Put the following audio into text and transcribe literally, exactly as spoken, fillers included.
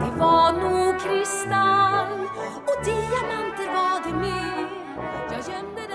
Det var nog kristall och diamanter var det med. Jag gömde